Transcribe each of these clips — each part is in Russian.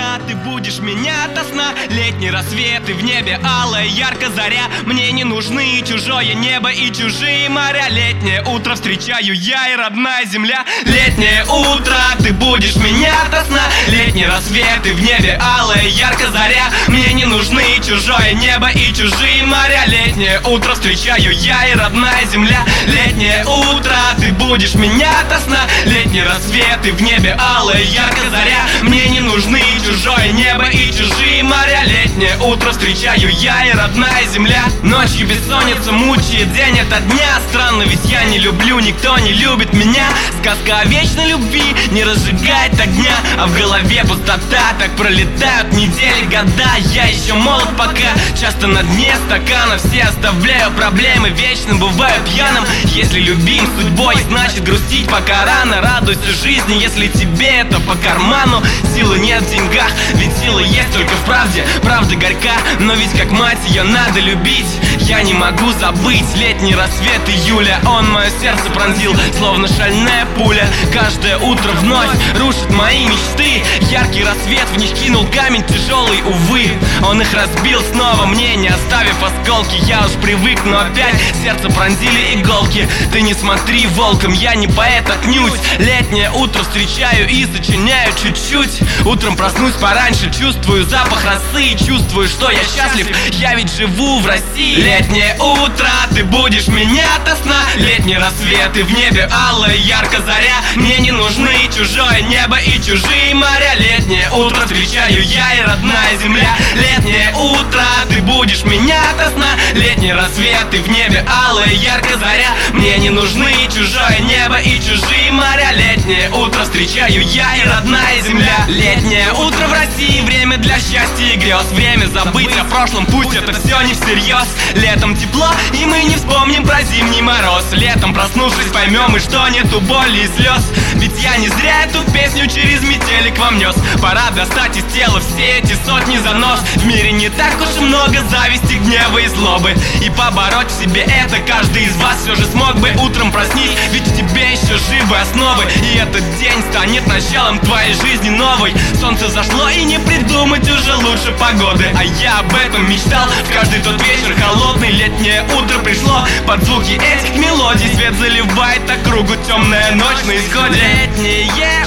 утро ты будешь меня ото сна. Летний рассвет и в небе алая ярко заря. Мне не нужны чужое небо и чужие моря. Летнее утро встречаю я и родная земля. Летнее утро ты будешь меня ото сна. Летний рассвет и в небе алая ярко заря. Мне не нужны чужое небо и чужие моря. Летнее утро встречаю я и родная земля. Летнее утро ты будешь меня ото сна. Летний рассвет и в небе алая ярко заря. Мне не нужны чужое небо и чужие моря. Летнее утро встречаю я и родная земля. Ночью бессонница мучает день ото дня. Странно, ведь я не люблю, никто не любит меня. Сказка о вечной любви не разжигает огня, а в голове пустота. Так пролетают недели, года. Я еще молод пока, часто на дне стакана. Все оставляю проблемы, вечно бываю пьяным. Если любим судьбой, значит грустить пока рано. Радуйся жизни, если тебе это по карману. Силы нет в деньгах, ведь сила есть только в правде. Правда горька, но ведь как мать ее надо любить. Я не могу забыть летний рассвет июля. Он мое сердце пронзил, словно шальная пуля. Каждое утро вновь рушит мои мечты. Яркий рассвет в них кинул камень тяжелый, увы. Он их разбил снова мне, не оставив осколки. Я уж привык, но опять сердце пронзили иголки. Ты не смотри волком, я не поэт отнюдь. Летнее утро встречаю и сочиняю чуть-чуть. Утром проснусь пораньше, чувствую запах росы. Чувствую, что я счастлив, я ведь живу в России. Летнее утро, ты будешь меня ото сна. Летний рассвет и в небе алая ярко заря. Мне не нужны чужое небо и чужие моря. Летнее утро встречаю я и родная земля. Летнее утро, ты будешь меня ото сна. Летний рассвет и в небе алая ярко заря. Мне не нужны чужое небо и чужие моря. Летнее утро встречаю я и родная земля. Летнее утро в России, время для счастья и грез. Время забыть о прошлом, пусть это все не всерьез. Летом тепло, и мы не вспомним про зимний мороз. Летом проснувшись, поймем и что нету боли и слез. Ведь я не зря эту песню через метелик вам нес. Пора достать из тела все эти сотни занос. В мире не так уж и много зависти, гнева и злобы. И побороть в себе это каждый из вас все же смог бы. Утром проснись, ведь в тебе еще живы основы. И этот день станет началом твоей жизни новой. Солнце зашло, и не придумать уже лучше погоды. А я об этом мечтал в каждый тот вечер холодный. Летнее утро пришло под звуки этих мелодий. Свет заливает округу, темная ночь на исходе. Летнее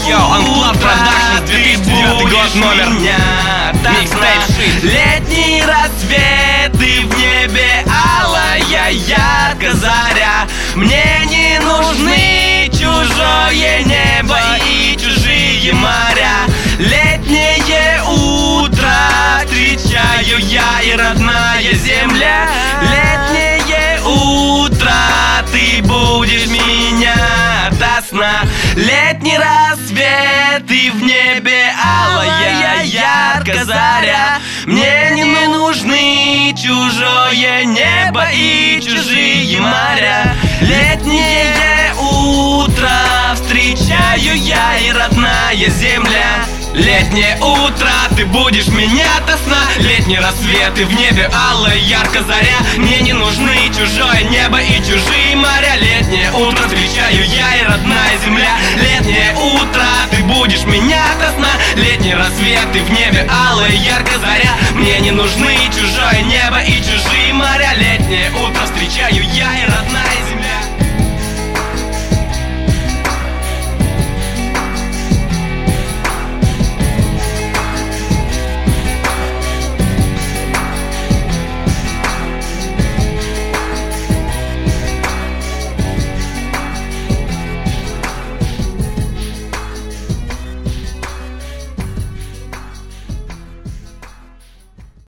утро, ты будешь меня ото сна. Летний рассвет и в небе алая ярко заря. Мне не нужны чужое небо и чужие моря. Летнее утро встречаю я и родная земля. Летнее утро, ты будешь меня ото сна. Летний рассвет и в небе алая ярко заря. Мне не нужны чужое небо и чужие моря. Летнее утро встречаю я и родная земля. Летнее утро, ты будешь меня ото сна. Летний рассвет и в небе алая ярко заря. Мне не нужны чужое небо и чужие моря. Летнее утро встречаю я и родная земля. Летнее утро, ты будешь меня ото сна. Летний рассвет и в небе алая ярко заря. Мне не нужны чужое небо и чужие моря. Летнее